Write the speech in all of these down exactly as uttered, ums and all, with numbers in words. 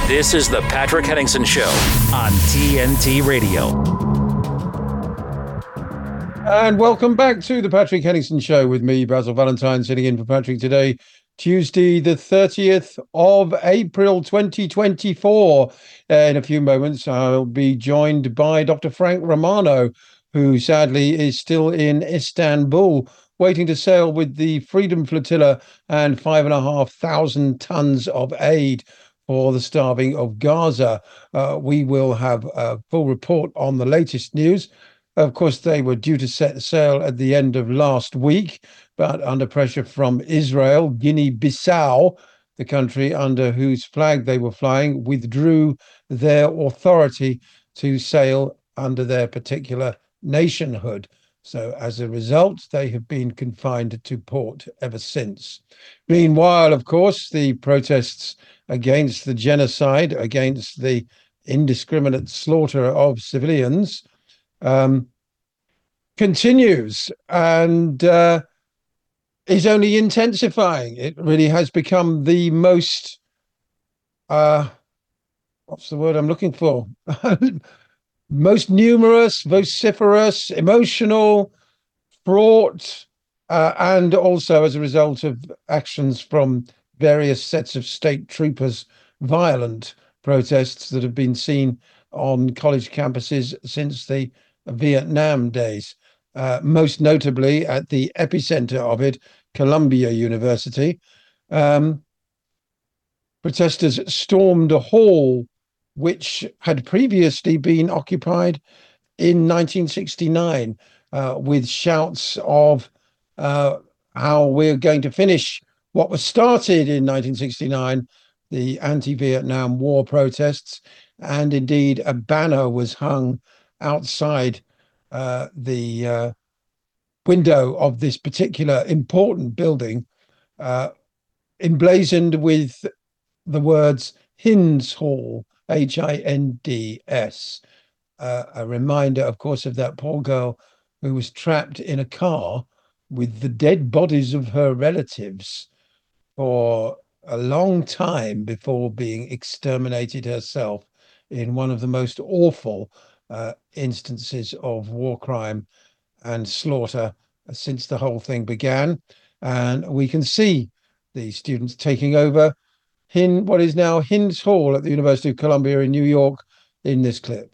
This is the Patrick Henningsen Show on T N T Radio. And welcome back to the Patrick Henningsen Show with me, Basil Valentine, sitting in for Patrick today, Tuesday, the thirtieth of April, twenty twenty-four. Uh, in a few moments, I'll be joined by Doctor Frank Romano, who sadly is still in Istanbul, waiting to sail with the Freedom Flotilla and five and a half thousand tons of aid for the starving of Gaza. Uh, we will have a full report on the latest news. Of course, they were due to set sail at the end of last week, but under pressure from Israel, Guinea-Bissau, the country under whose flag they were flying, withdrew their authority to sail under their particular nationhood. So as a result, they have been confined to port ever since. Meanwhile, of course, the protests against the genocide, against the indiscriminate slaughter of civilians, um, continues and uh, is only intensifying. It really has become the most, uh, what's the word I'm looking for? most numerous, vociferous, emotional, fraught, uh, and also as a result of actions from various sets of state troopers, violent protests that have been seen on college campuses since the Vietnam days, uh, most notably at the epicenter of it, Columbia University. Um, protesters stormed a hall which had previously been occupied in nineteen sixty-nine, uh, with shouts of uh, how we're going to finish what was started in nineteen sixty-nine, the anti-Vietnam War protests, and indeed a banner was hung outside uh, the uh, window of this particular important building, uh, emblazoned with the words Hinds Hall, H I N D S, uh, a reminder, of course, of that poor girl who was trapped in a car with the dead bodies of her relatives for a long time before being exterminated herself in one of the most awful uh, instances of war crime and slaughter since the whole thing began. And we can see the students taking over in what is now Hinds Hall at the University of Columbia in New York in this clip.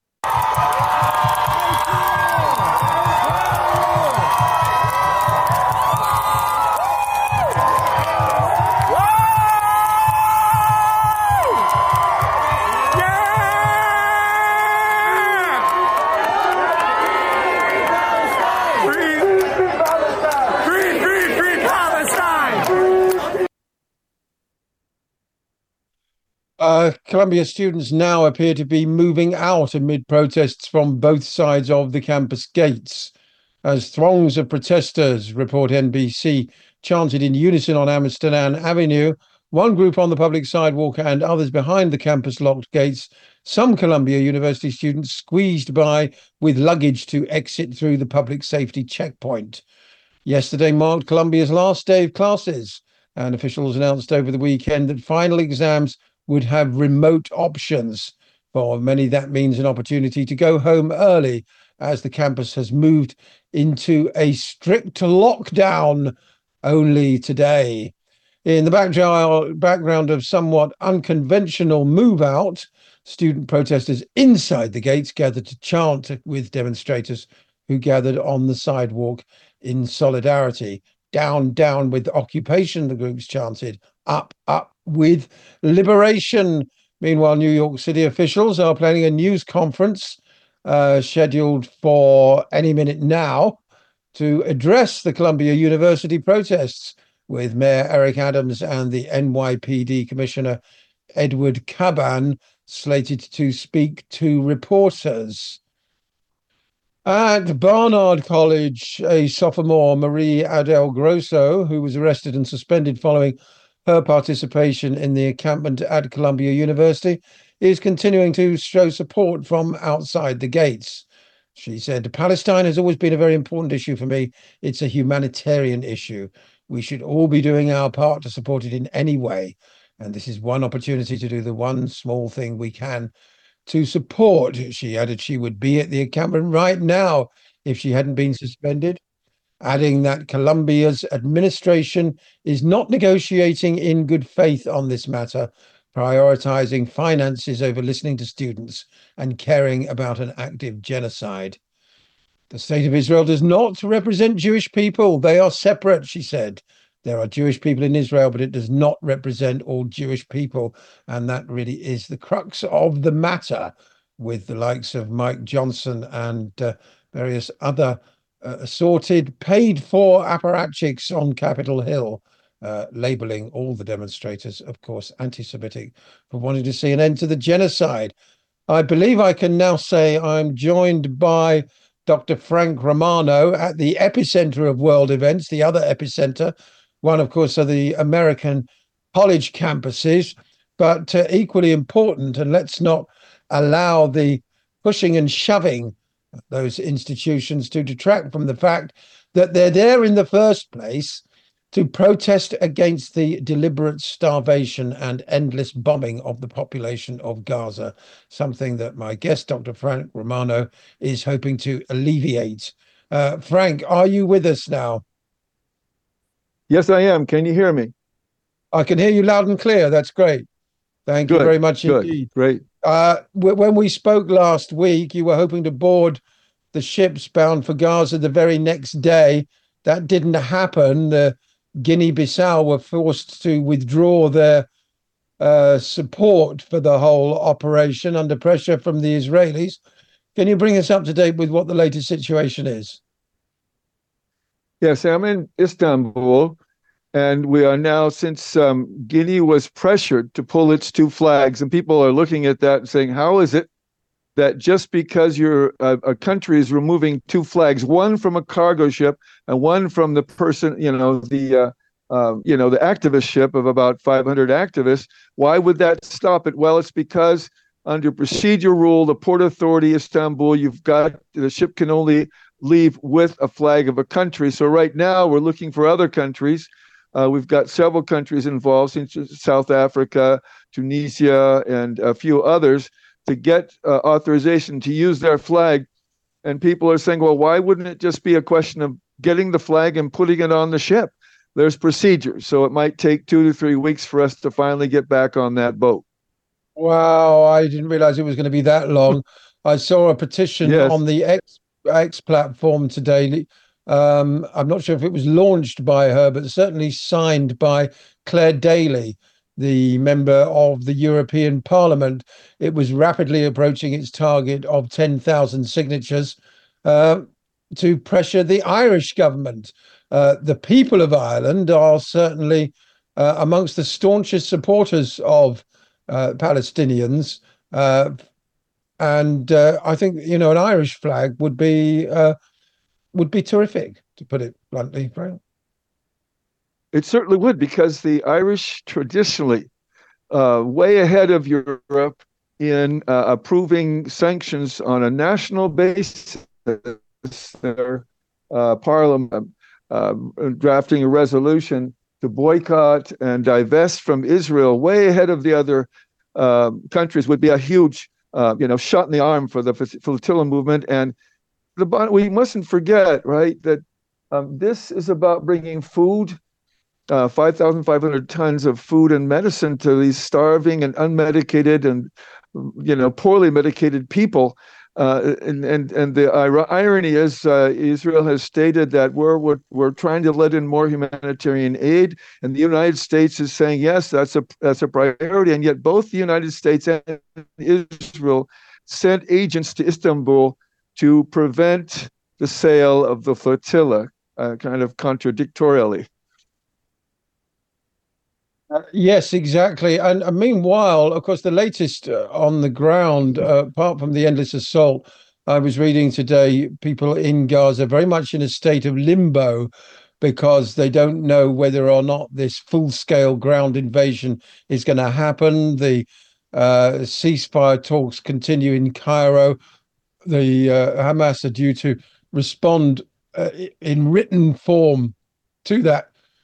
Uh, Columbia students now appear to be moving out amid protests from both sides of the campus gates. As throngs of protesters, report N B C, chanted in unison on Amsterdam Avenue, one group on the public sidewalk and others behind the campus locked gates, some Columbia University students squeezed by with luggage to exit through the public safety checkpoint. Yesterday marked Columbia's last day of classes, and officials announced over the weekend that final exams would have remote options. For many, that means an opportunity to go home early, as the campus has moved into a strict lockdown only today. In the background, background of somewhat unconventional move out, student protesters inside the gates gathered to chant with demonstrators who gathered on the sidewalk in solidarity. Down, down with occupation, the groups chanted. Up, up with liberation. Meanwhile, New York City officials are planning a news conference uh, scheduled for any minute now to address the Columbia University protests, with Mayor Eric Adams and the N Y P D Commissioner Edward Caban slated to speak to reporters. At Barnard College, a sophomore, Marie Adele Grosso, who was arrested and suspended following her participation in the encampment at Columbia University, is continuing to show support from outside the gates. She said, "Palestine has always been a very important issue for me. It's a humanitarian issue. We should all be doing our part to support it in any way." And this is one opportunity to do the one small thing we can to support. She added she would be at the encampment right now if she hadn't been suspended, adding that Colombia's administration is not negotiating in good faith on this matter, prioritizing finances over listening to students and caring about an active genocide. The state of Israel does not represent Jewish people. They are separate, she said. There are Jewish people in Israel, but it does not represent all Jewish people. And that really is the crux of the matter, with the likes of Mike Johnson and uh, various other uh, assorted, paid-for apparatchiks on Capitol Hill, uh, labeling all the demonstrators, of course, anti-Semitic, for wanting to see an end to the genocide. I believe I can now say I'm joined by Doctor Frank Romano at the epicenter of world events, the other epicenter, one, of course, of the American college campuses, but uh, equally important, and let's not allow the pushing and shoving those institutions to detract from the fact that they're there in the first place to protest against the deliberate starvation and endless bombing of the population of Gaza, something that my guest, Doctor Frank Romano, is hoping to alleviate. Uh, Frank, are you with us now? Yes, I am. Can you hear me? I can hear you loud and clear. That's great. Thank good, you very much good, indeed. Great. Uh, when we spoke last week, you were hoping to board the ships bound for Gaza the very next day. That didn't happen. Uh, Guinea-Bissau were forced to withdraw their uh, support for the whole operation under pressure from the Israelis. Can you bring us up to date with what the latest situation is? Yes, I'm in Istanbul, and we are now, since um, Guinea was pressured to pull its two flags, and people are looking at that and saying, how is it that just because you're a, a country is removing two flags, one from a cargo ship and one from the person, you know, the uh, uh, you know, the activist ship of about five hundred activists, why would that stop it? Well, it's because under procedure rule, the Port Authority Istanbul, you've got the ship can only leave with a flag of a country. So right now we're looking for other countries. Uh, we've got several countries involved, South Africa, Tunisia, and a few others, to get uh, authorization to use their flag. And people are saying, well, why wouldn't it just be a question of getting the flag and putting it on the ship? There's procedures. So it might take two to three weeks for us to finally get back on that boat. Wow, I didn't realize it was going to be that long. I saw a petition yes. on the X, X platform today. Um, I'm not sure if it was launched by her, but certainly signed by Claire Daly, the member of the European Parliament. It was rapidly approaching its target of ten thousand signatures uh, to pressure the Irish government. Uh, the people of Ireland are certainly uh, amongst the staunchest supporters of uh, Palestinians. Uh, and uh, I think, you know, an Irish flag would be uh, would be terrific, to put it bluntly, Frank. It certainly would, because the Irish traditionally uh, way ahead of Europe in uh, approving sanctions on a national basis. Their uh, parliament uh, drafting a resolution to boycott and divest from Israel way ahead of the other uh, countries would be a huge, uh, you know, shot in the arm for the flotilla movement. And the we mustn't forget, right, that um, this is about bringing food. Uh, five thousand five hundred tons of food and medicine to these starving and unmedicated and, you know, poorly medicated people. Uh, and, and, and the irony is uh, Israel has stated that we're, we're, we're trying to let in more humanitarian aid. And the United States is saying, yes, that's a, that's a priority. And yet both the United States and Israel sent agents to Istanbul to prevent the sale of the flotilla, uh, kind of contradictorily. Uh, yes, exactly. And uh, meanwhile, of course, the latest uh, on the ground, uh, apart from the endless assault, I was reading today, people in Gaza very much in a state of limbo because they don't know whether or not this full-scale ground invasion is going to happen. The uh, ceasefire talks continue in Cairo. The uh, Hamas are due to respond uh, in written form to that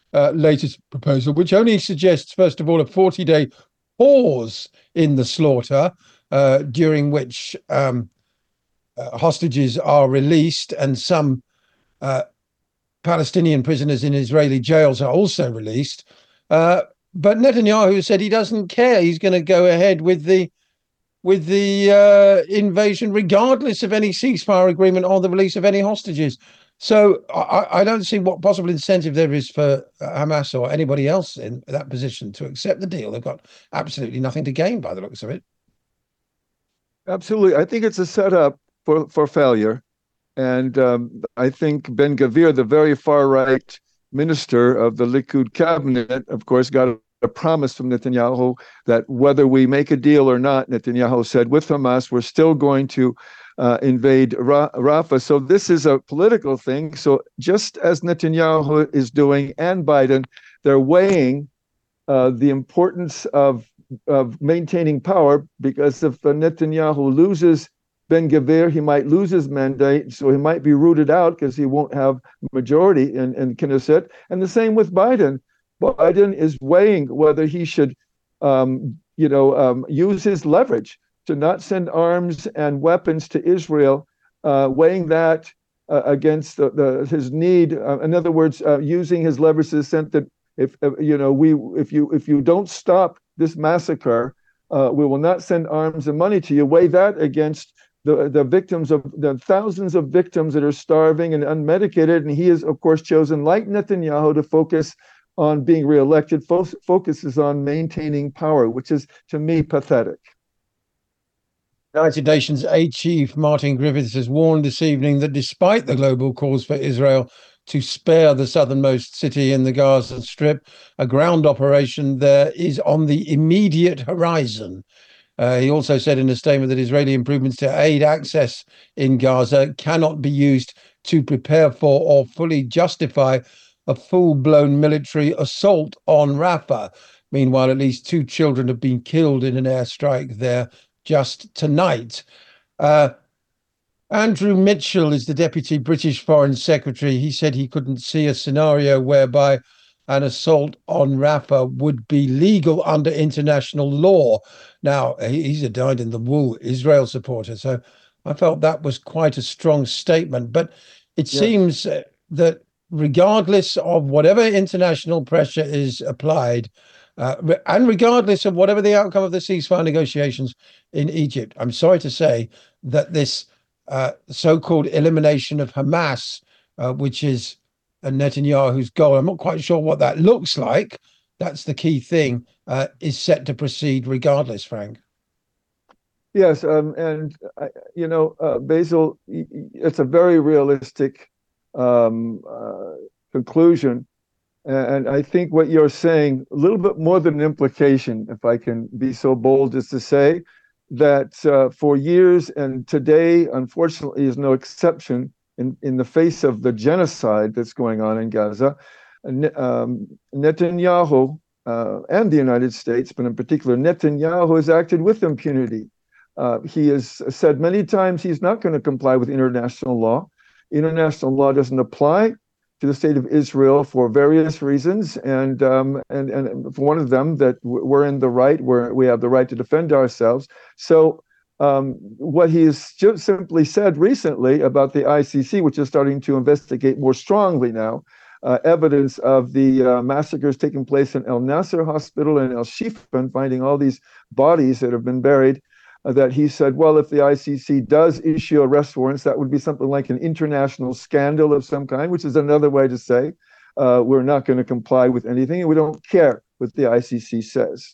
uh, latest proposal, which only suggests, first of all, a forty-day pause in the slaughter, uh, during which um, uh, hostages are released, and some uh, Palestinian prisoners in Israeli jails are also released. Uh, but Netanyahu said he doesn't care. He's going to go ahead with the with the uh, invasion, regardless of any ceasefire agreement or the release of any hostages. So I, I don't see what possible incentive there is for Hamas or anybody else in that position to accept the deal. They've got absolutely nothing to gain by the looks of it. Absolutely. I think it's a setup for, for failure. And um, I think Ben-Gvir, the very far-right minister of the Likud cabinet, of course, got a promise from Netanyahu that whether we make a deal or not, Netanyahu said, with Hamas, we're still going to uh, invade Ra- Rafah. So this is a political thing. So just as Netanyahu is doing and Biden, they're weighing uh, the importance of, of maintaining power, because if Netanyahu loses Ben-Gvir, he might lose his mandate, so he might be rooted out because he won't have majority in, in Knesset. And the same with Biden. Biden is weighing whether he should, um, you know, um, use his leverage to not send arms and weapons to Israel, uh, weighing that uh, against the, the, his need. Uh, in other words, uh, using his leverage to the extent that if uh, you know we if you if you don't stop this massacre, uh, we will not send arms and money to you. Weigh that against the the victims of the thousands of victims that are starving and unmedicated. And he has, of course, chosen, like Netanyahu, to focus on being reelected, fo- focuses on maintaining power, which is, to me, pathetic. United Nations aid chief Martin Griffiths has warned this evening that despite the global calls for Israel to spare the southernmost city in the Gaza Strip, a ground operation there is on the immediate horizon. Uh, he also said in a statement that Israeli improvements to aid access in Gaza cannot be used to prepare for or fully justify a full-blown military assault on Rafah. Meanwhile, at least two children have been killed in an airstrike there just tonight. Uh, Andrew Mitchell is the Deputy British Foreign Secretary. He said he couldn't see a scenario whereby an assault on Rafah would be legal under international law. Now, he's a dyed-in-the-wool Israel supporter, so I felt that was quite a strong statement. But it yes. seems that regardless of whatever international pressure is applied, uh, and regardless of whatever the outcome of the ceasefire negotiations in Egypt, I'm sorry to say that this uh, so-called elimination of Hamas, uh, which is Netanyahu's goal, I'm not quite sure what that looks like. That's the key thing, uh, is set to proceed regardless, Frank. Yes, um, and, uh, you know, uh, Basil, it's a very realistic um, uh, conclusion. And I think what you're saying, a little bit more than an implication, if I can be so bold as to say, that uh, for years, and today, unfortunately, is no exception, in, in the face of the genocide that's going on in Gaza, um, Netanyahu uh, and the United States, but in particular Netanyahu, has acted with impunity. Uh, he has said many times he's not going to comply with international law. International law doesn't apply to the state of Israel for various reasons, and um, and and for one of them, that we're in the right, where we have the right to defend ourselves. So um, what he's just simply said recently about the I C C, which is starting to investigate more strongly now, uh, evidence of the uh, massacres taking place in El Nasser Hospital and El Shifa, and finding all these bodies that have been buried. Uh, that he said, well, if the I C C does issue arrest warrants, that would be something like an international scandal of some kind, which is another way to say uh, we're not going to comply with anything, and we don't care what the I C C says.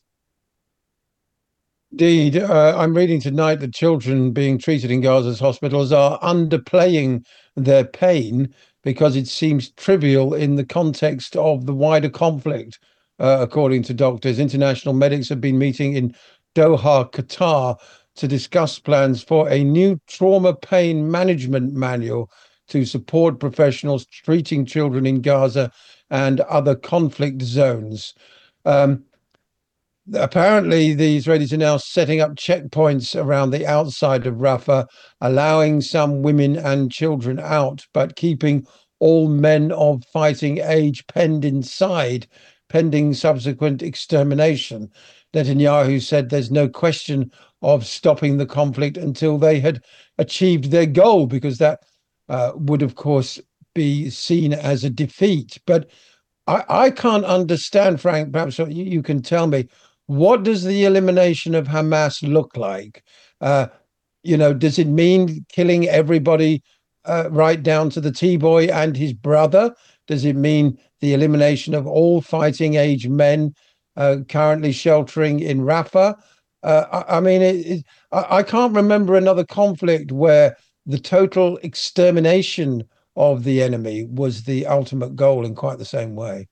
Indeed. Uh, I'm reading tonight that children being treated in Gaza's hospitals are underplaying their pain because it seems trivial in the context of the wider conflict, uh, according to doctors. International medics have been meeting in Doha, Qatar, to discuss plans for a new trauma pain management manual to support professionals treating children in Gaza and other conflict zones. Um, apparently, the Israelis are now setting up checkpoints around the outside of Rafah, allowing some women and children out, but keeping all men of fighting age penned inside, pending subsequent extermination. Netanyahu said there's no question of stopping the conflict until they had achieved their goal, because that uh, would, of course, be seen as a defeat. But I, I can't understand, Frank, perhaps you, you can tell me, what does the elimination of Hamas look like? Uh, you know, does it mean killing everybody uh, right down to the T-boy and his brother? Does it mean the elimination of all fighting age men uh, currently sheltering in Rafah? Uh, I, I mean, it, it, I, I can't remember another conflict where the total extermination of the enemy was the ultimate goal in quite the same way.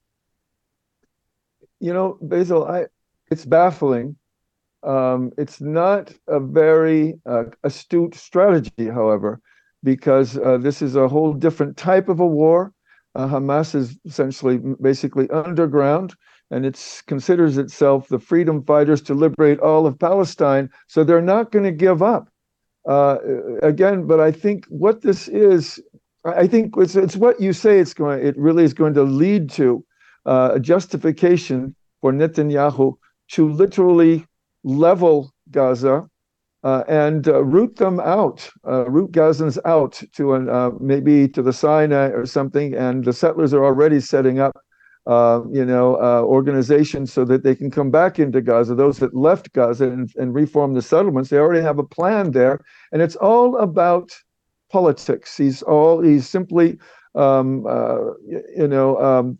You know, Basil, I it's baffling. Um, it's not a very uh, astute strategy, however, because uh, this is a whole different type of a war. Uh, Hamas is essentially basically underground, and it considers itself the freedom fighters to liberate all of Palestine. So they're not going to give up. Uh, again, but I think what this is, I think it's, it's what you say it's going, it really is going to lead to uh, a justification for Netanyahu to literally level Gaza uh, and uh, root them out, uh, root Gazans out to an, uh, maybe to the Sinai or something. And the settlers are already setting up, uh, you know, uh, organizations so that they can come back into Gaza. Those that left Gaza and, and reform the settlements, they already have a plan there. And it's all about politics. He's all, he's simply, um, uh, you know, um,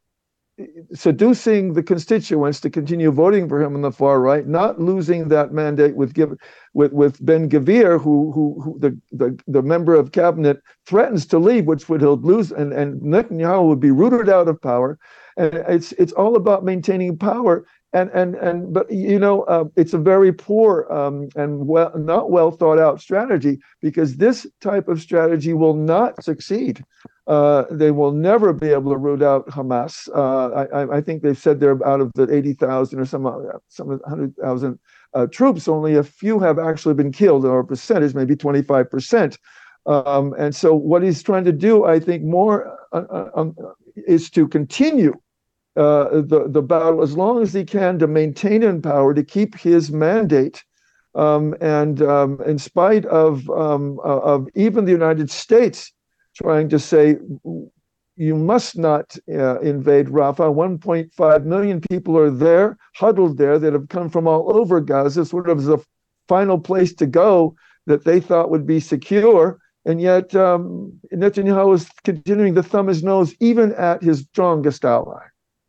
seducing the constituents to continue voting for him on the far right, not losing that mandate with with with Ben-Gvir, who who, who the, the the member of cabinet threatens to leave, which would he'll lose, and and Netanyahu would be rooted out of power. And it's it's all about maintaining power. And and and but you know uh, it's a very poor um, and well not well thought out strategy, because this type of strategy will not succeed. Uh, they will never be able to root out Hamas. Uh, I, I think they've said they're out of the eighty thousand or some some one hundred thousand uh, troops, only a few have actually been killed, or a percentage, maybe twenty-five percent. Um, and so what he's trying to do, I think, more uh, um, is to continue uh, the, the battle as long as he can to maintain in power, to keep his mandate. Um, and um, in spite of um, of even the United States trying to say, you must not uh, invade Rafah. one point five million people are there, huddled there, that have come from all over Gaza, sort of as a final place to go that they thought would be secure. And yet um, Netanyahu is continuing to thumb his nose even at his strongest ally.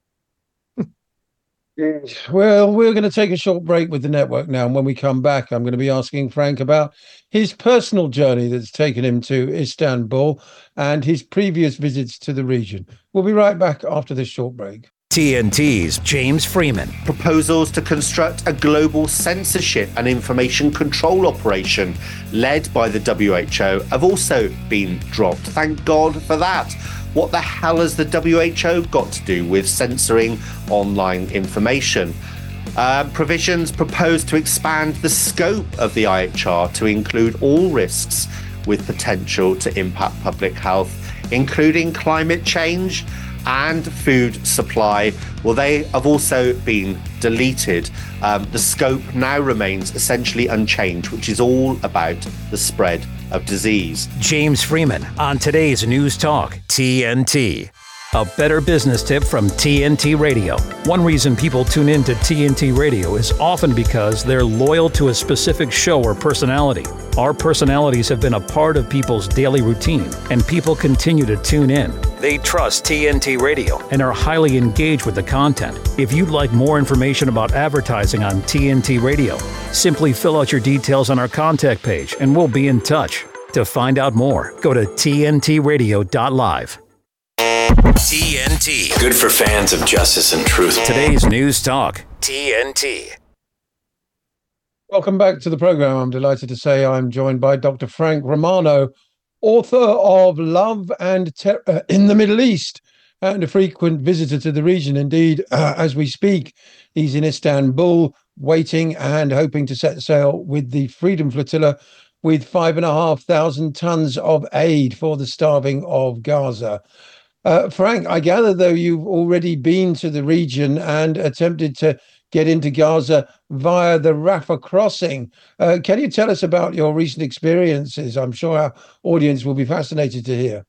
Well, we're going to take a short break with the network now. And when we come back, I'm going to be asking Frank about his personal journey that's taken him to Istanbul and his previous visits to the region. We'll be right back after this short break. T N T's James Freeman. Proposals to construct a global censorship and information control operation led by the W H O have also been dropped. Thank God for that. What the hell has the W H O got to do with censoring online information? Uh, provisions proposed to expand the scope of the I H R to include all risks with potential to impact public health, including climate change and food supply. Well, they have also been deleted. Um, the scope now remains essentially unchanged, which is all about the spread of disease. James Freeman on today's News Talk T N T. A better business tip from T N T Radio. One reason people tune in to T N T Radio is often because they're loyal to a specific show or personality. Our personalities have been a part of people's daily routine, and people continue to tune in. They trust T N T Radio and are highly engaged with the content. If you'd like more information about advertising on T N T Radio, simply fill out your details on our contact page and we'll be in touch. To find out more, go to T N T radio dot live. T N T. Good for fans of justice and truth. Today's News Talk T N T. Welcome back to the program. I'm delighted to say I'm joined by Doctor Frank Romano, author of Love and Terror in the Middle East, and a frequent visitor to the region. Indeed, uh, as we speak, he's in Istanbul, waiting and hoping to set sail with the Freedom Flotilla with five and a half thousand tons of aid for the starving of Gaza. Uh, Frank, I gather, though, you've already been to the region and attempted to get into Gaza via the Rafah crossing. Uh, can you tell us about your recent experiences? I'm sure our audience will be fascinated to hear.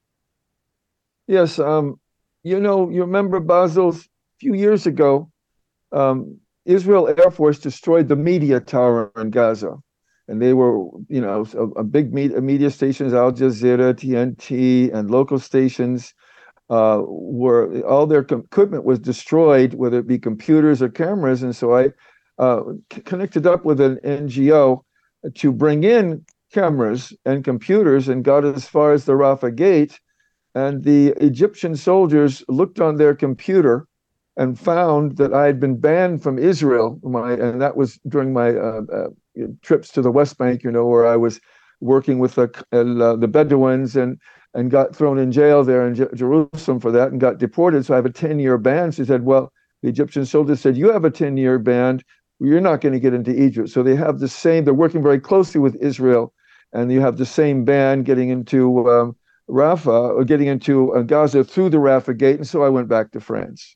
Yes, um, you know, you remember, Basil, a few years ago, um, Israel Air Force destroyed the media tower in Gaza. And they were, you know, a, a big media, media stations, Al Jazeera, T N T, and local stations, uh, were, all their equipment was destroyed, whether it be computers or cameras. And so I uh, c- connected up with an N G O to bring in cameras and computers and got as far as the Rafah gate. And the Egyptian soldiers looked on their computer and found that I had been banned from Israel. My, and that was during my uh, uh, trips to the West Bank, you know, where I was working with the, uh, the Bedouins and, and got thrown in jail there in J- Jerusalem for that and got deported. So I have a ten-year ban. She said, well, the Egyptian soldiers said, you have a ten-year ban. You're not going to get into Egypt. So they have the same, they're working very closely with Israel, and you have the same ban getting into um, Rafah, or getting into uh, Gaza through the Rafah gate. And so I went back to France.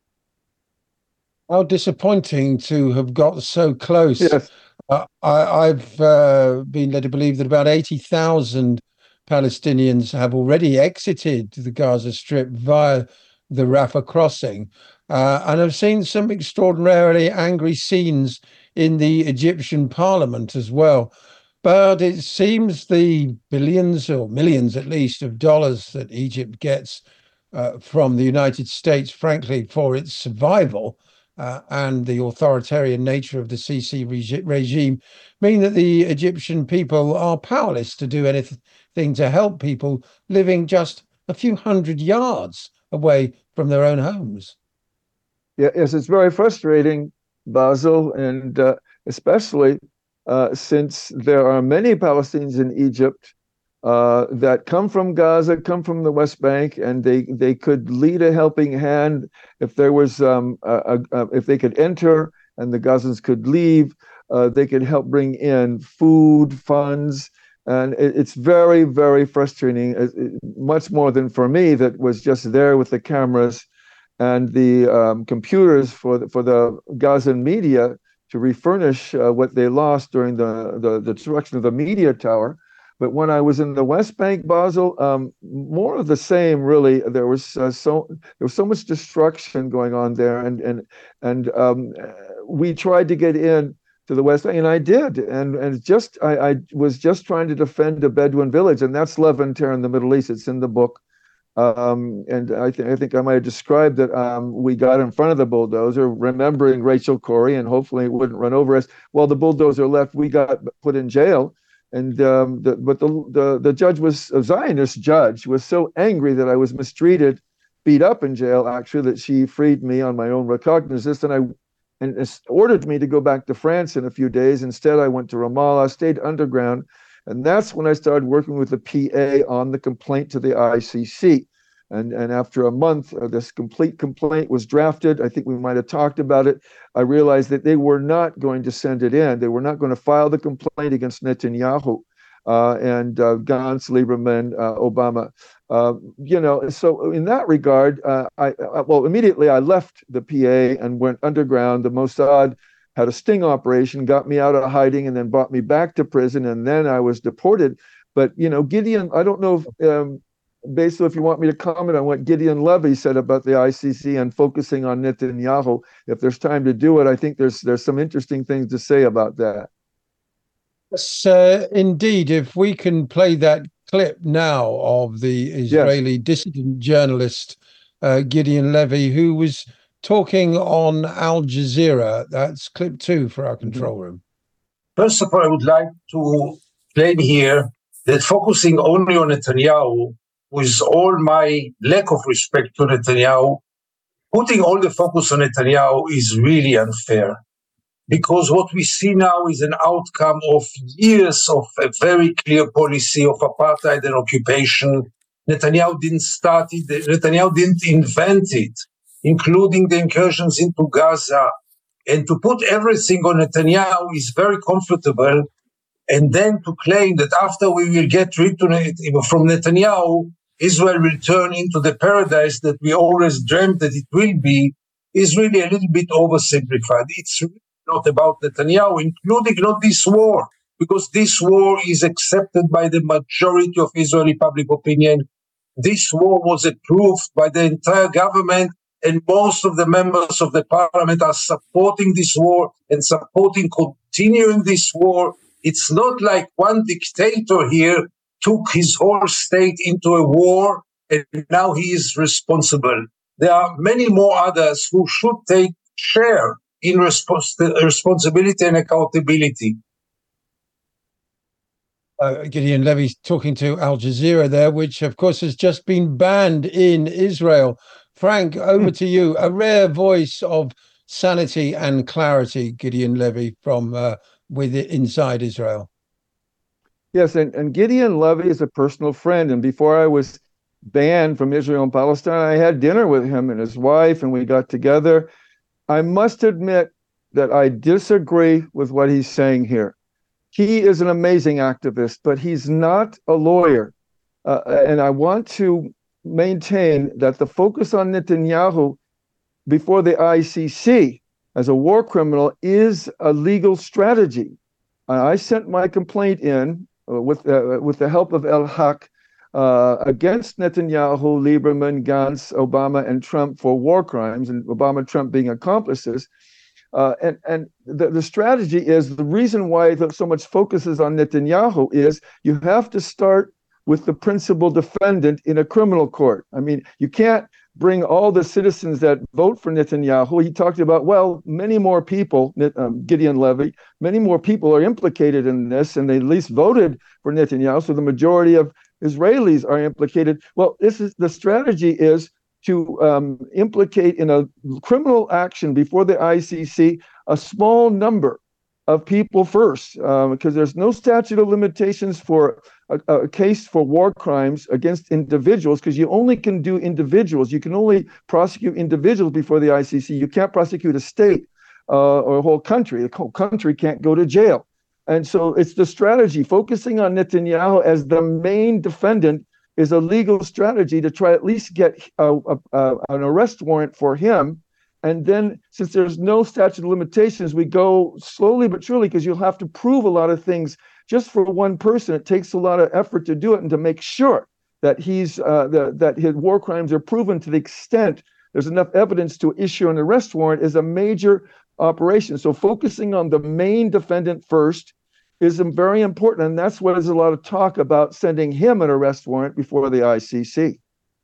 How disappointing to have got so close. Yes. Uh, I, I've uh, been led to believe that about eighty thousand Palestinians have already exited the Gaza Strip via the Rafah crossing. Uh, and I've seen some extraordinarily angry scenes in the Egyptian parliament as well. But it seems the billions, or millions at least, of dollars that Egypt gets uh, from the United States, frankly, for its survival uh, and the authoritarian nature of the Sisi regi- regime mean that the Egyptian people are powerless to do anything to help people living just a few hundred yards away from their own homes. Yeah, yes, it's very frustrating, Basil, and uh, especially uh, since there are many Palestinians in Egypt uh, that come from Gaza, come from the West Bank, and they, they could lead a helping hand if there was um, a, a, if they could enter and the Gazans could leave. Uh, they could help bring in food, funds, and it, it's very, very frustrating. It, it, much more than for me, that was just there with the cameras and the um, computers for the, for the Gazan media to refurnish uh, what they lost during the, the, the destruction of the media tower. But when I was in the West Bank, Basel, um, more of the same, really. There was uh, so there was so much destruction going on there, and and and um, we tried to get in to the West Bank, and I did, and and just I, I was just trying to defend a Bedouin village, and that's Levanter in the Middle East. It's in the book. Um, and I think I think I might have described that um, we got in front of the bulldozer, remembering Rachel Corrie, and hopefully it wouldn't run over us. While the bulldozer left, we got put in jail. And um, the, but the, the the judge was a Zionist judge, was so angry that I was mistreated, beat up in jail, actually, that she freed me on my own recognizance, and I and ordered me to go back to France in a few days. Instead, I went to Ramallah, stayed underground. And that's when I started working with the P A on the complaint to the I C C. And, and after a month, uh, this complete complaint was drafted. I think we might have talked about it. I realized that they were not going to send it in. They were not going to file the complaint against Netanyahu uh, and uh, Gantz, Lieberman, uh, Obama. Uh, you know, so in that regard, uh, I, I well, immediately I left the P A and went underground. The Mossad had a sting operation, got me out of hiding, and then brought me back to prison, and then I was deported. But, you know, Gideon, I don't know if, um, Basil, if you want me to comment on what Gideon Levy said about the I C C and focusing on Netanyahu, if there's time to do it, I think there's there's some interesting things to say about that. Yes, uh, indeed. If we can play that clip now of the Israeli yes. dissident journalist, uh, Gideon Levy, who was talking on Al Jazeera. That's clip two for our control room. First of all, I would like to claim here that focusing only on Netanyahu, with all my lack of respect to Netanyahu, putting all the focus on Netanyahu is really unfair. Because what we see now is an outcome of years of a very clear policy of apartheid and occupation. Netanyahu didn't start it, Netanyahu didn't invent it, including the incursions into Gaza. And to put everything on Netanyahu is very comfortable And then to claim that after we will get rid of from Netanyahu, Israel will turn into the paradise that we always dreamt that it will be, is really a little bit oversimplified. It's really not about Netanyahu, including not this war, because this war is accepted by the majority of Israeli public opinion. This war was approved by the entire government, and most of the members of the parliament are supporting this war and supporting continuing this war. It's not like one dictator here took his whole state into a war and now he is responsible. There are many more others who should take share in respons- responsibility and accountability. Uh, Gideon Levy talking to Al Jazeera there, which of course has just been banned in Israel. Frank, over to you. A rare voice of sanity and clarity, Gideon Levy, from uh, with it inside Israel. Yes, and, and Gideon Levy is a personal friend. And before I was banned from Israel and Palestine, I had dinner with him and his wife, and we got together. I must admit that I disagree with what he's saying here. He is an amazing activist, but he's not a lawyer. Uh, and I want to maintain that the focus on Netanyahu before the I C C as a war criminal is a legal strategy. Uh, I sent my complaint in uh, with uh, with the help of El Haq uh, against Netanyahu, Lieberman, Gantz, Obama, and Trump for war crimes, and Obama and Trump being accomplices. Uh, and and the, the strategy is, the reason why the, so much focus is on Netanyahu is you have to start with the principal defendant in a criminal court. I mean, you can't bring all the citizens that vote for Netanyahu. He talked about, well, many more people, um, Gideon Levy, many more people are implicated in this, and they at least voted for Netanyahu, so the majority of Israelis are implicated. Well, this is the strategy is to um, implicate in a criminal action before the I C C a small number of people first, um, because there's no statute of limitations for a, a case for war crimes against individuals, because you only can do individuals. You can only prosecute individuals before the I C C. You can't prosecute a state uh, or a whole country. The whole country can't go to jail. And so it's the strategy. Focusing on Netanyahu as the main defendant is a legal strategy to try at least get a, a, a, an arrest warrant for him. And then, since there's no statute of limitations, we go slowly but surely, because you'll have to prove a lot of things just for one person. It takes a lot of effort to do it, and to make sure that he's uh, the, that his war crimes are proven to the extent there's enough evidence to issue an arrest warrant is a major operation. So focusing on the main defendant first is very important, and that's why there's a lot of talk about sending him an arrest warrant before the I C C.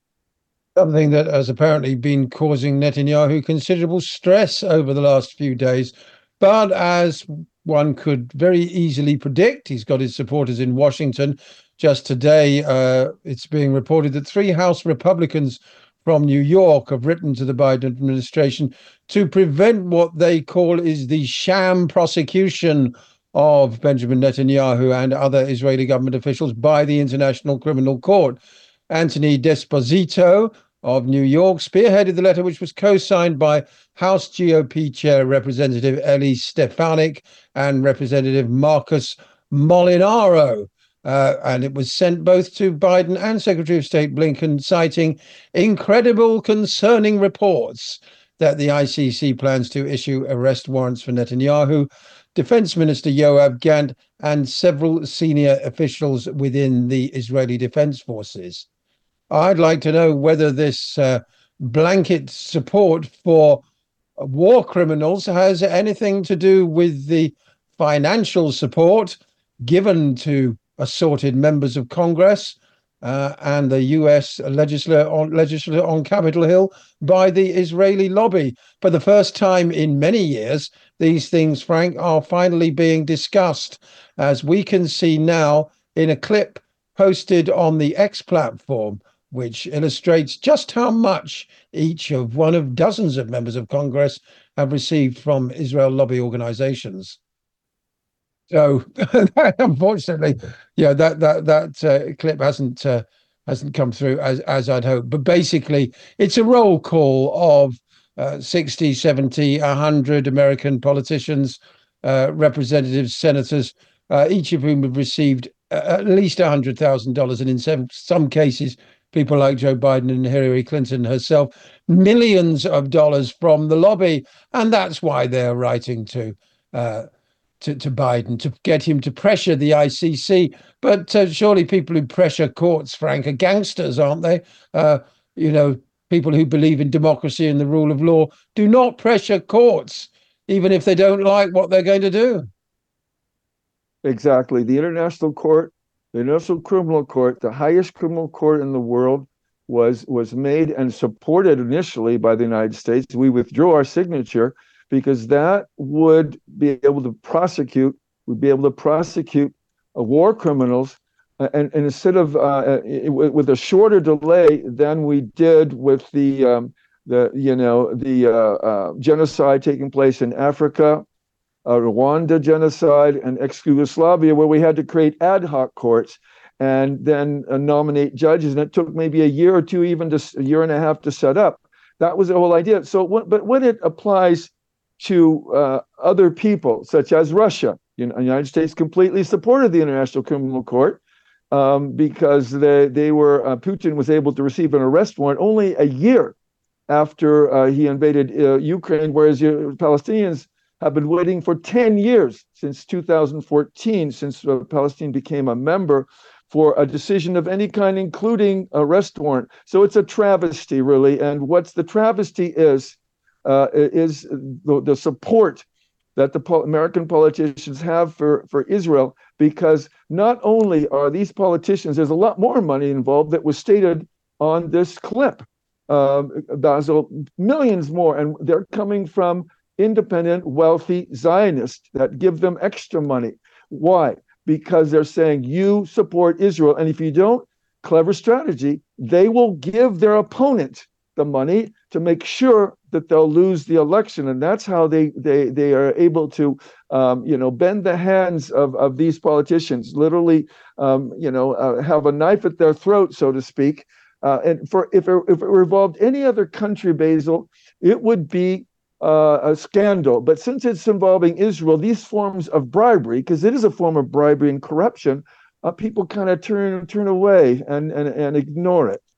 Something that has apparently been causing Netanyahu considerable stress over the last few days. But as one could very easily predict, he's got his supporters in Washington. Just today, uh, it's being reported that three House Republicans from New York have written to the Biden administration to prevent what they call is the sham prosecution of Benjamin Netanyahu and other Israeli government officials by the International Criminal Court. Anthony Desposito of New York spearheaded the letter, which was co-signed by House G O P Chair Representative Eli Stefanik and Representative Marcus Molinaro. Uh, and it was sent both to Biden and Secretary of State Blinken, citing incredible, concerning reports that the I C C plans to issue arrest warrants for Netanyahu, Defense Minister Yoav Gant, and several senior officials within the Israeli Defense Forces. I'd like to know whether this uh, blanket support for war criminals has anything to do with the financial support given to assorted members of Congress uh, and the U S legislature on, legislature on Capitol Hill by the Israeli lobby. For the first time in many years, these things, Frank, are finally being discussed, as we can see now in a clip posted on the X platform, which illustrates just how much each of one of dozens of members of Congress have received from Israel lobby organizations. So, unfortunately, yeah, that that that uh, clip hasn't uh, hasn't come through as as I'd hoped. But basically, it's a roll call of uh, sixty, seventy, one hundred American politicians, uh, representatives, senators, uh, each of whom have received uh, at least one hundred thousand dollars, and in some, some cases, people like Joe Biden and Hillary Clinton herself, millions of dollars from the lobby. And that's why they're writing to uh, to, to Biden to get him to pressure the I C C. But uh, surely people who pressure courts, Frank, are gangsters, aren't they? Uh, you know, people who believe in democracy and the rule of law do not pressure courts, even if they don't like what they're going to do. Exactly. The International Court, the International Criminal Court, the highest criminal court in the world, was was made and supported initially by the United States. We withdrew our signature because that would be able to prosecute, would be able to prosecute uh, war criminals, uh, and, and instead of uh, it, with a shorter delay than we did with the um, the you know the uh, uh, genocide taking place in Africa, uh, Rwanda genocide, and ex-Yugoslavia, where we had to create ad hoc courts and then uh, nominate judges, and it took maybe a year or two, even to a year and a half to set up. That was the whole idea. So, what, but when it applies to uh, other people, such as Russia, you know, the United States completely supported the International Criminal Court um, because they they were uh, Putin was able to receive an arrest warrant only a year after uh, he invaded uh, Ukraine, whereas uh, Palestinians have been waiting for ten years, since two thousand fourteen, since uh, Palestine became a member, for a decision of any kind, including arrest warrant. So it's a travesty, really. And what's the travesty is, uh, is the, the support that the po- American politicians have for, for Israel, because not only are these politicians, there's a lot more money involved that was stated on this clip, uh, Basil, millions more, and they're coming from independent, wealthy Zionists that give them extra money. Why? Because they're saying you support Israel. And if you don't, clever strategy, they will give their opponent the money to make sure that they'll lose the election. And that's how they they they are able to, um, you know, bend the hands of, of these politicians, literally, um, you know, uh, have a knife at their throat, so to speak. Uh, and for if it, if it involved any other country, Basil, it would be Uh, a scandal. But since it's involving Israel, these forms of bribery, because it is a form of bribery and corruption, uh, people kind of turn turn away and, and, and ignore it.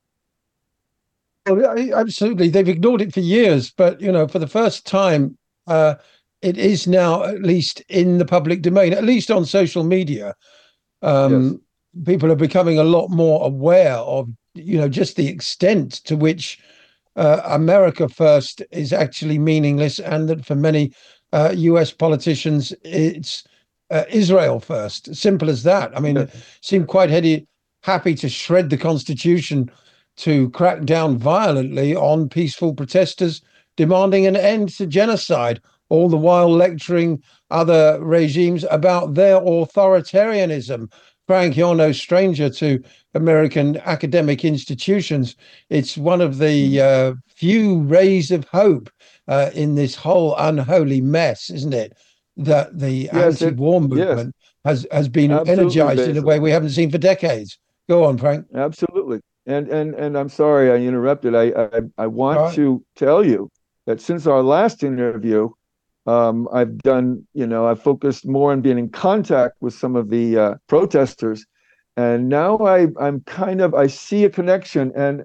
Well, absolutely. They've ignored it for years, but, you know, for the first time, uh, it is now at least in the public domain, at least on social media. Um, yes. People are becoming a lot more aware of, you know, just the extent to which Uh, America first is actually meaningless, and that for many uh, U S politicians, it's uh, Israel first. Simple as that. I mean, yeah. It seemed quite heady, happy to shred the Constitution to crack down violently on peaceful protesters demanding an end to genocide, all the while lecturing other regimes about their authoritarianism. Frank, you're no stranger to American academic institutions. It's one of the uh, few rays of hope uh, in this whole unholy mess, isn't it? That the yes, anti-war it, movement yes. has, has been Absolutely, energized Basil. in a way we haven't seen for decades. Go on, Frank. Absolutely. And and and I'm sorry I interrupted. I I, I want right. to tell you that since our last interview, Um, I've done, you know, I've focused more on being in contact with some of the uh, protesters, and now I, I'm kind of, I see a connection, and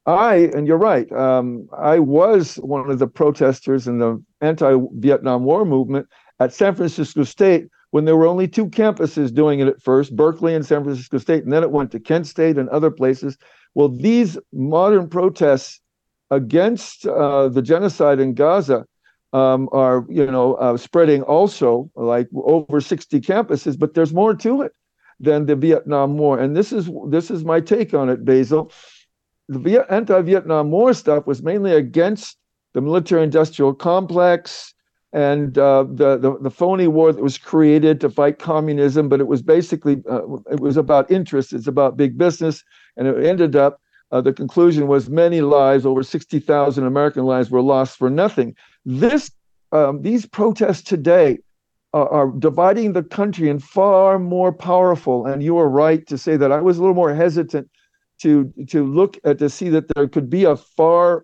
I, and you're right, um, I was one of the protesters in the anti-Vietnam War movement at San Francisco State when there were only two campuses doing it at first, Berkeley and San Francisco State, and then it went to Kent State and other places. Well, these modern protests against uh, the genocide in Gaza Um, are, you know, uh, spreading also, like over sixty campuses, but there's more to it than the Vietnam War. And this is this is my take on it, Basil. The Viet- anti-Vietnam War stuff was mainly against the military-industrial complex and uh, the, the the phony war that was created to fight communism, but it was basically, uh, it was about interest, it's about big business, and it ended up, uh, the conclusion was many lives, over sixty thousand American lives were lost for nothing. This, um, these protests today are, are dividing the country and far more powerful. And you are right to say that. I was a little more hesitant to to look at to see that there could be a far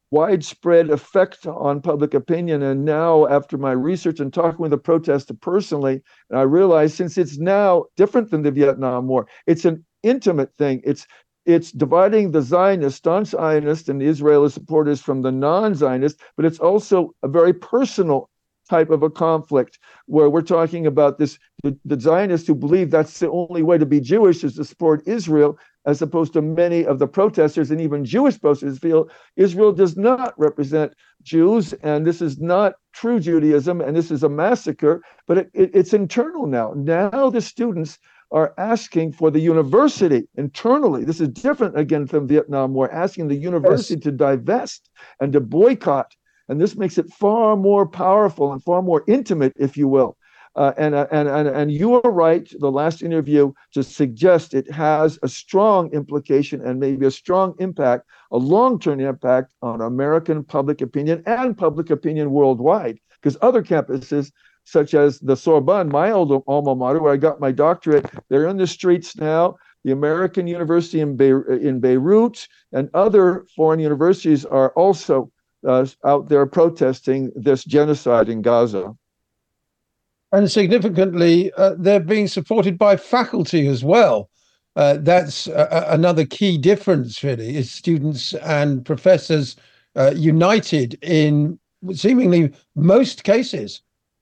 widespread effect on public opinion. And now, after my research and talking with the protester personally, I realized since it's now different than the Vietnam War, it's an intimate thing. It's it's dividing the Zionists, staunch Zionists, and the Israeli supporters from the non-Zionists, but it's also a very personal type of a conflict where we're talking about this the, the Zionists who believe that's the only way to be Jewish is to support Israel, as opposed to many of the protesters and even Jewish protesters feel Israel does not represent Jews, and this is not true Judaism, and this is a massacre, but it, it, it's internal now. Now the students are asking for the university internally. This is different again from Vietnam War, asking the university yes. to divest and to boycott. And this makes it far more powerful and far more intimate, if you will. Uh, and, uh, and, and, and you are right, the last interview, to suggest it has a strong implication and maybe a strong impact, a long-term impact on American public opinion and public opinion worldwide. Because other campuses, such as the Sorbonne, my old alma mater, where I got my doctorate, they're in the streets now. The American University in, Be- in Beirut and other foreign universities are also uh, out there protesting this genocide in Gaza. And significantly, uh, they're being supported by faculty as well. Uh, that's a- another key difference, really, is students and professors uh, united in seemingly most cases.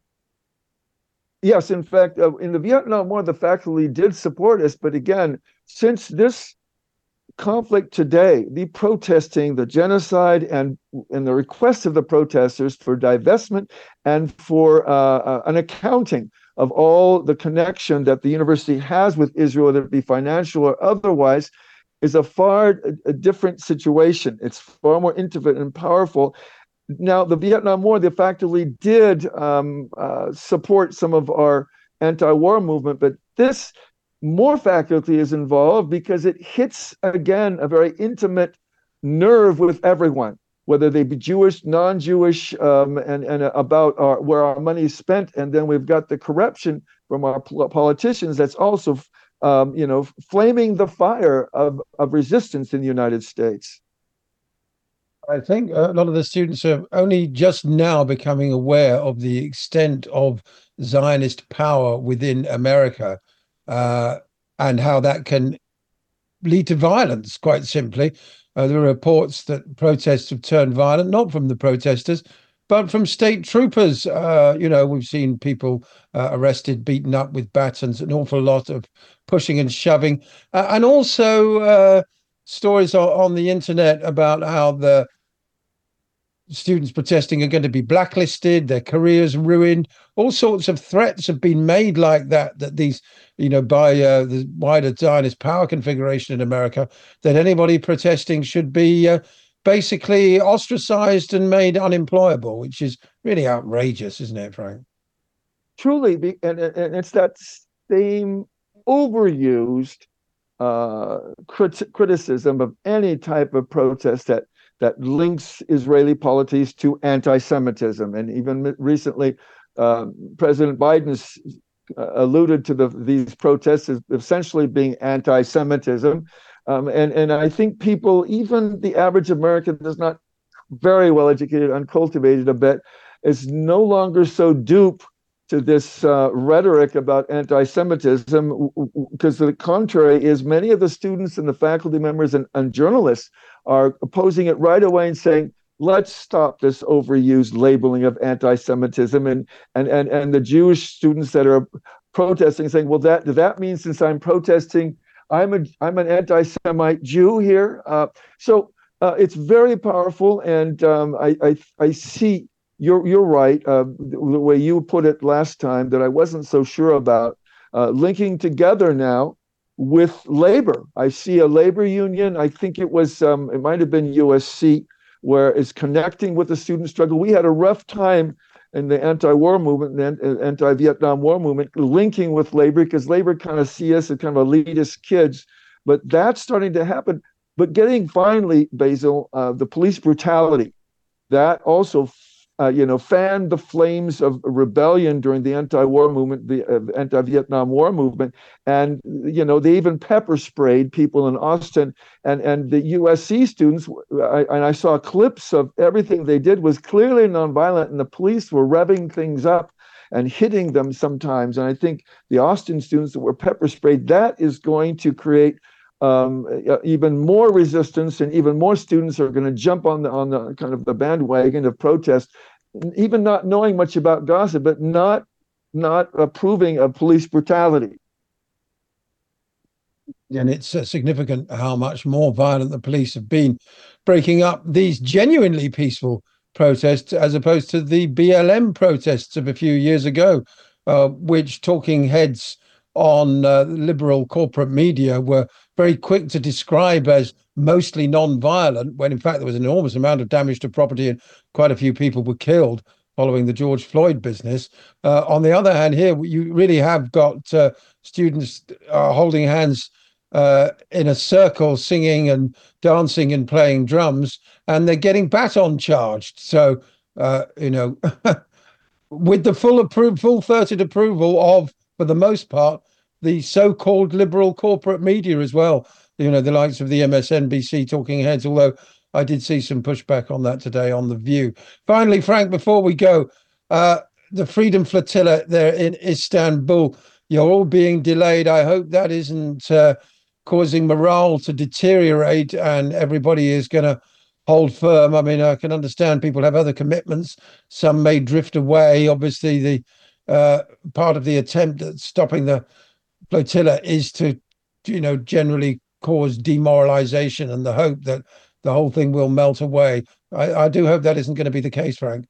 Yes, in fact, uh, in the Vietnam War, the faculty did support us. But again, since this conflict today, the protesting, the genocide, and, and the request of the protesters for divestment and for uh, uh, an accounting of all the connection that the university has with Israel, whether it be financial or otherwise, is a far a, a different situation. It's far more intimate and powerful. Now, the Vietnam War, the faculty did um, uh, support some of our anti-war movement, but this more faculty is involved because it hits, again, a very intimate nerve with everyone, whether they be Jewish, non-Jewish, um, and, and about our, where our money is spent. And then we've got the corruption from our politicians that's also, um, you know, flaming the fire of, of resistance in the United States. I think a lot of the students are only just now becoming aware of the extent of Zionist power within America uh, and how that can lead to violence, quite simply. Uh, there are reports that protests have turned violent, not from the protesters, but from state troopers. Uh, you know, we've seen people uh, arrested, beaten up with batons, an awful lot of pushing and shoving. Uh, and also uh, stories on, on the internet about how the students protesting are going to be blacklisted, their careers ruined. All sorts of threats have been made like that, that these, you know, by uh, the wider Zionist power configuration in America, that anybody protesting should be uh, basically ostracized and made unemployable, which is really outrageous, isn't it, Frank? Truly, and, and it's that same overused uh, crit- criticism of any type of protest that that links Israeli polities to anti-Semitism. And even recently, uh, President Biden uh, alluded to the, these protests as essentially being anti-Semitism. Um, and, and I think people, even the average American that's not very well educated, uncultivated a bit, is no longer so dupe to this uh, rhetoric about anti-Semitism, because the contrary is many of the students and the faculty members and, and journalists are opposing it right away and saying, let's stop this overused labeling of anti-Semitism. And and and and the Jewish students that are protesting saying, well, that does that mean since I'm protesting, I'm a I'm an anti-Semite Jew here? Uh, so uh, it's very powerful, and um, I, I I see you're you're right. Uh, the way you put it last time that I wasn't so sure about, uh, linking together now with labor. I see a labor union. I think it was, um, it might have been U S C, where it's connecting with the student struggle. We had a rough time in the anti-war movement and anti-Vietnam War movement, linking with labor, because labor kind of see us as kind of elitist kids. But that's starting to happen. But getting finally, Basil, uh, the police brutality, that also uh, you know, fanned the flames of rebellion during the anti-war movement, the uh, anti-Vietnam War movement. And, you know, they even pepper sprayed people in Austin. And, and the U S C students, I, and I saw clips of everything they did was clearly nonviolent, and the police were revving things up and hitting them sometimes. And I think the Austin students that were pepper sprayed, that is going to create um, even more resistance, and even more students are going to jump on the on the kind of the bandwagon of protest, even not knowing much about Gaza, but not not approving of police brutality. And it's uh, significant how much more violent the police have been breaking up these genuinely peaceful protests, as opposed to the B L M protests of a few years ago, uh, which talking heads on uh, liberal corporate media were very quick to describe as mostly non-violent, when in fact there was an enormous amount of damage to property and quite a few people were killed following the George Floyd business. Uh, on the other hand, here you really have got uh, students uh, holding hands uh, in a circle, singing and dancing and playing drums, and they're getting baton charged. So, uh, you know, with the full appro- full-throated approval of, for the most part, the so-called liberal corporate media as well, you know, the likes of the M S N B C talking heads, although I did see some pushback on that today on The View. Finally, Frank, before we go, uh, the Freedom Flotilla there in Istanbul, you're all being delayed. I hope that isn't uh, causing morale to deteriorate and everybody is going to hold firm. I mean, I can understand people have other commitments. Some may drift away. Obviously, the uh, part of the attempt at stopping the flotilla is to, you know, generally cause demoralization and the hope that the whole thing will melt away. I, I do hope that isn't going to be the case, Frank.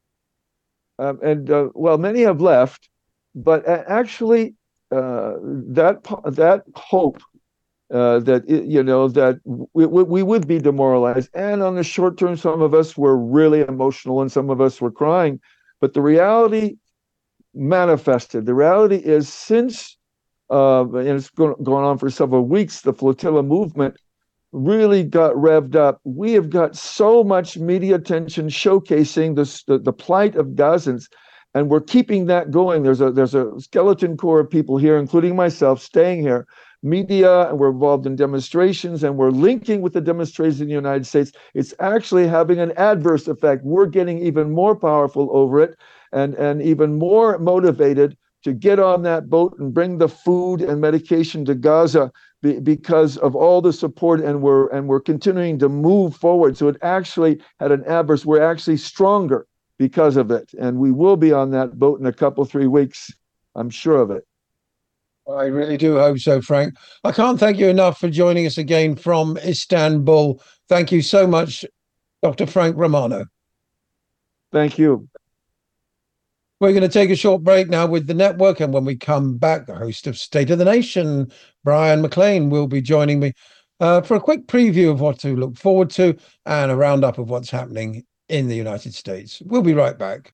Um, and uh, well, many have left, but actually, uh, that that hope uh, that it, you know that we, we would be demoralized, and on the short term, some of us were really emotional, and some of us were crying. But the reality manifested. The reality is, since uh, and it's going, going on for several weeks, the flotilla movement really got revved up. We have got so much media attention showcasing this, the, the plight of Gazans, and we're keeping that going. There's a there's a skeleton core of people here, including myself, staying here. Media, and we're involved in demonstrations, and we're linking with the demonstrations in the United States. It's actually having an adverse effect. We're getting even more powerful over it, and, and even more motivated to get on that boat and bring the food and medication to Gaza be, because of all the support, and we're and we're continuing to move forward. So it actually had an adverse. We're actually stronger because of it, and we will be on that boat in a couple, three weeks. I'm sure of it. I really do hope so, Frank. I can't thank you enough for joining us again from Istanbul. Thank you so much, Doctor Frank Romano. Thank you. We're going to take a short break now with the network, and when we come back, the host of State of the Nation, Brian McLean, will be joining me uh, for a quick preview of what to look forward to and a roundup of what's happening in the United States. We'll be right back.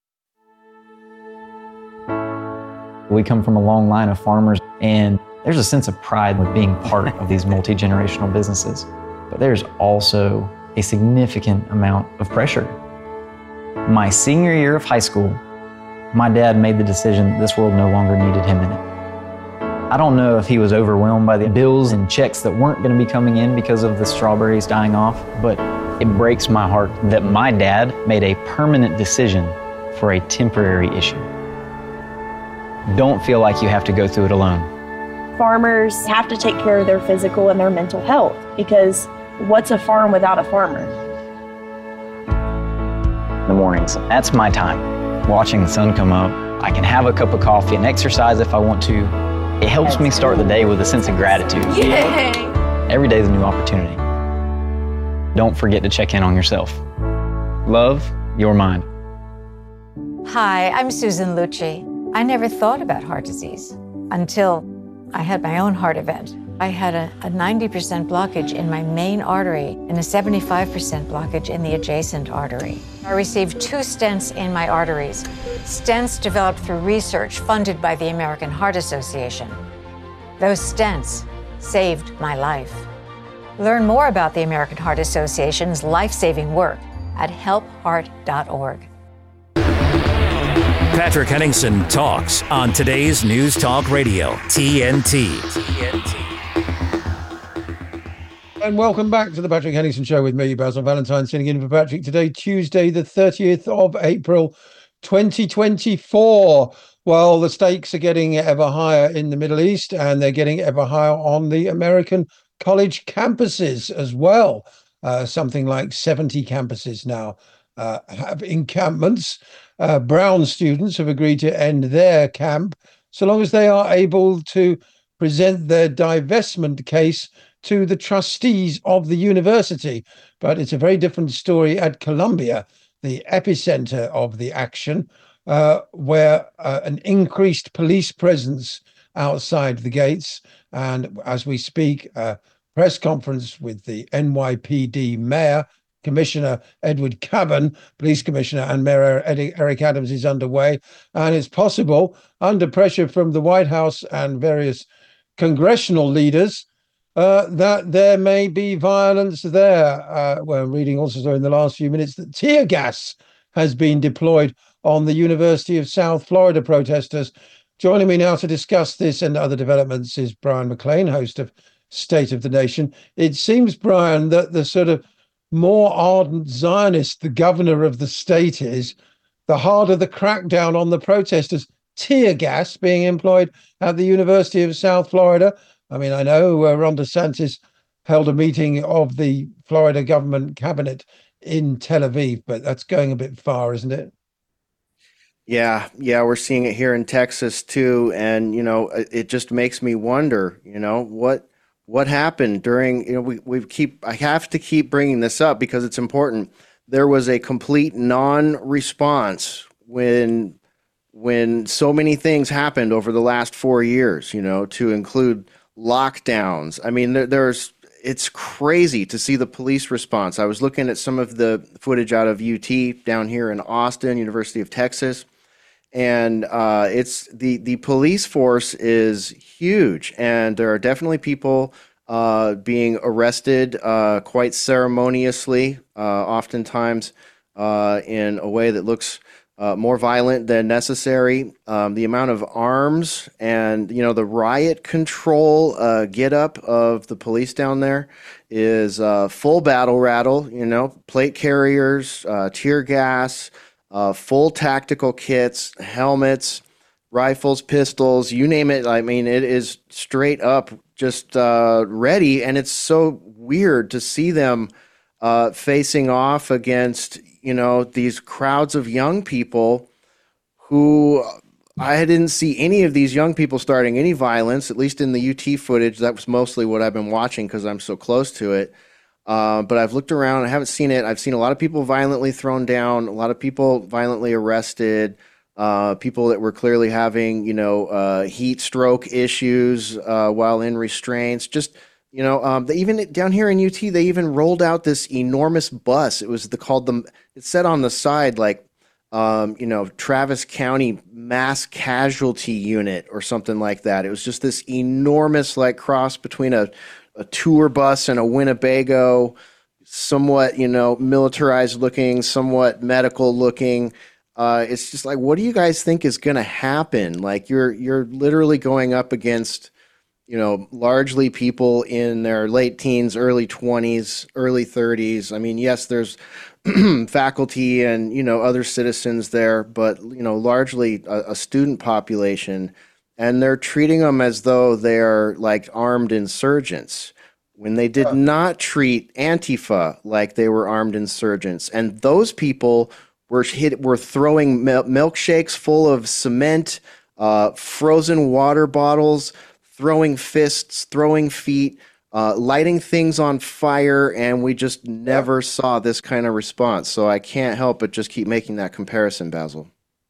We come from a long line of farmers, and there's a sense of pride with being part of these multi-generational businesses. But there's also a significant amount of pressure. My senior year of high school, my dad made the decision that this world no longer needed him in it. I don't know if he was overwhelmed by the bills and checks that weren't going to be coming in because of the strawberries dying off, but it breaks my heart that my dad made a permanent decision for a temporary issue. Don't feel like you have to go through it alone. Farmers have to take care of their physical and their mental health, because what's a farm without a farmer? In the mornings, that's my time. Watching the sun come up, I can have a cup of coffee and exercise if I want to. It helps me start the day with a sense of gratitude. Yay! Every day is a new opportunity. Don't forget to check in on yourself. Love, your mind. Hi, I'm Susan Lucci. I never thought about heart disease until I had my own heart event. I had a, a ninety percent blockage in my main artery and a seventy-five percent blockage in the adjacent artery. I received two stents in my arteries, stents developed through research funded by the American Heart Association. Those stents saved my life. Learn more about the American Heart Association's life-saving work at help heart dot org. Patrick Henningsen talks on today's News Talk Radio, T N T. And welcome back to the Patrick Henningsen Show with me, Basil Valentine, sitting in for Patrick today, Tuesday, the thirtieth of April, twenty twenty-four. Well, the stakes are getting ever higher in the Middle East, and they're getting ever higher on the American college campuses as well. Uh, something like seventy campuses now uh, have encampments. Uh, Brown students have agreed to end their camp so long as they are able to present their divestment case to the trustees of the university. But it's a very different story at Columbia, the epicenter of the action, uh, where uh, an increased police presence outside the gates. And as we speak, a press conference with the N Y P D mayor, Commissioner Edward Caban, Police Commissioner, and Mayor Eric Adams is underway. And it's possible, under pressure from the White House and various congressional leaders, uh, that there may be violence there. Uh, we're reading also in the last few minutes that tear gas has been deployed on the University of South Florida protesters. Joining me now to discuss this and other developments is Brian McLean, host of State of the Nation. It seems, Brian, that the sort of more ardent Zionist the governor of the state is, the harder the crackdown on the protesters. Tear gas being employed at the University of South Florida. I mean, I know uh, Ron DeSantis held a meeting of the Florida government cabinet in Tel Aviv, but that's going a bit far, isn't it? Yeah, yeah, we're seeing it here in Texas too, and you know, it just makes me wonder, you know, what what happened during, you know, we we keep I have to keep bringing this up because it's important. There was a complete non-response when when so many things happened over the last four years, you know, to include lockdowns. I mean, there, there's it's crazy to see the police response. I was looking at some of the footage out of U T down here in Austin, University of Texas. And uh, it's the, the police force is huge, and there are definitely people uh, being arrested uh, quite ceremoniously, uh, oftentimes uh, in a way that looks uh, more violent than necessary. Um, the amount of arms and, you know, the riot control uh, get up of the police down there is uh, full battle rattle, you know, plate carriers, uh, tear gas, Uh, full tactical kits, helmets, rifles, pistols, you name it. I mean, it is straight up just uh, ready. And it's so weird to see them uh, facing off against, you know, these crowds of young people who I didn't see any of these young people starting any violence, at least in the U T footage. That was mostly what I've been watching because I'm so close to it. Uh, but I've looked around. I haven't seen it. I've seen a lot of people violently thrown down, a lot of people violently arrested, uh, people that were clearly having, you know, uh, heat stroke issues uh, while in restraints. Just, you know, um, they even down here in U T, they even rolled out this enormous bus. It was the, called the, it said on the side, like, um, you know, Travis County Mass Casualty Unit or something like that. It was just this enormous, like, cross between a a tour bus and a Winnebago, somewhat, you know, militarized looking, somewhat medical looking. Uh, it's just like, what do you guys think is going to happen? Like you're, you're literally going up against, you know, largely people in their late teens, early twenties, early thirties. I mean, yes, there's faculty and, you know, other citizens there, but, you know, largely a, a student population. And they're treating them as though they're like armed insurgents when they did not treat Antifa like they were armed insurgents. And those people were hit, were throwing mil- milkshakes full of cement, uh, frozen water bottles, throwing fists, throwing feet, uh, lighting things on fire. And we just never saw this kind of response. So I can't help but just keep making that comparison, Basil.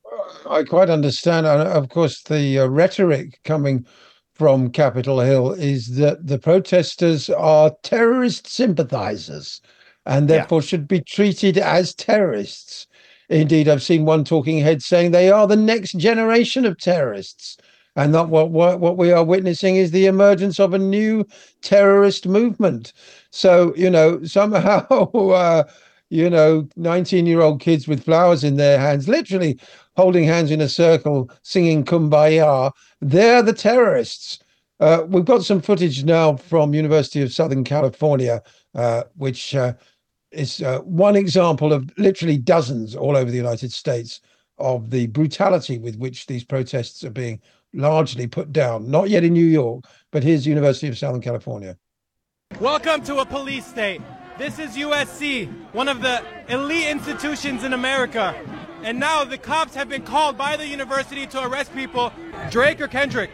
I quite understand. And of course, the uh, rhetoric coming from Capitol Hill is that the protesters are terrorist sympathizers and therefore yeah. should be treated as terrorists. Indeed, I've seen one talking head saying they are the next generation of terrorists. And that what, what, what we are witnessing is the emergence of a new terrorist movement. So, you know, somehow... Uh, you know, nineteen-year-old kids with flowers in their hands, literally holding hands in a circle, singing Kumbaya. They're the terrorists. Uh, we've got some footage now from University of Southern California, uh, which uh, is uh, one example of literally dozens all over the United States of the brutality with which these protests are being largely put down. Not yet in New York, but here's University of Southern California. Welcome to a police state. This is U S C, one of the elite institutions in America. And now the cops have been called by the university to arrest people. Drake or Kendrick?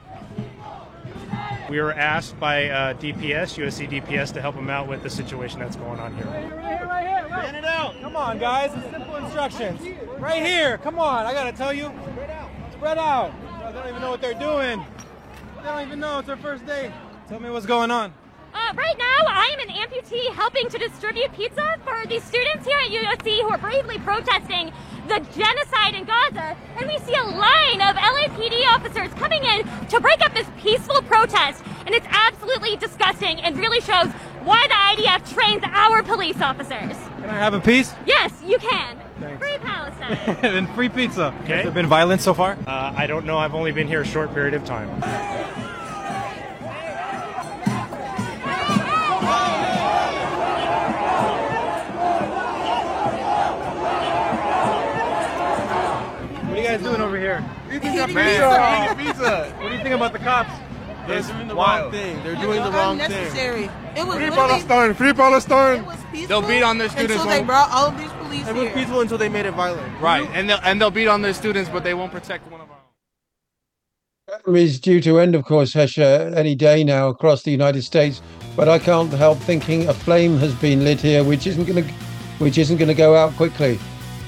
We were asked by uh, D P S, U S C D P S, to help them out with the situation that's going on here. Right here, right here, right here. Stand it out. Come on, guys. It's simple instructions. Right here. Come on. I got to tell you. Spread out. Spread out. They don't even know what they're doing. They don't even know. It's their first day. Tell me what's going on. Uh, right now, I am an amputee helping to distribute pizza for these students here at U S C who are bravely protesting the genocide in Gaza. And we see a line of L A P D officers coming in to break up this peaceful protest. And it's absolutely disgusting and really shows why the I D F trains our police officers. Can I have a piece? Yes, you can. Thanks. Free Palestine. And free pizza. Okay. Has there been violence so far? Uh, I don't know. I've only been here a short period of time. What are you guys doing over here? Eating pizza. pizza. Pizza. What do you think about the cops? They're doing the wrong thing. They're doing the wrong thing. It was Free Palestine. Free Palestine. They'll beat on their students. until they brought all of these police It here. was peaceful until they made it violent. Right, and they'll and they'll beat on their students, but they won't protect one of our own. Is due to end, of course, Hesha, any day now across the United States. But I can't help thinking a flame has been lit here, which isn't going to, which isn't going to go out quickly.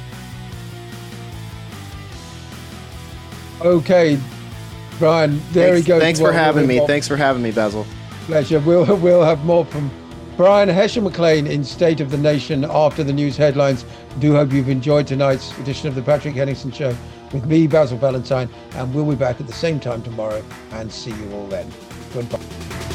Okay, Brian, there thanks, he goes. Thanks for having me. Thanks for having me, Basil. Pleasure. We'll we'll have more from Brian Hesha McLean in State of the Nation after the news headlines. Do hope you've enjoyed tonight's edition of the Patrick Henningsen Show with me, Basil Valentine, and we'll be back at the same time tomorrow. And see you all then. Goodbye.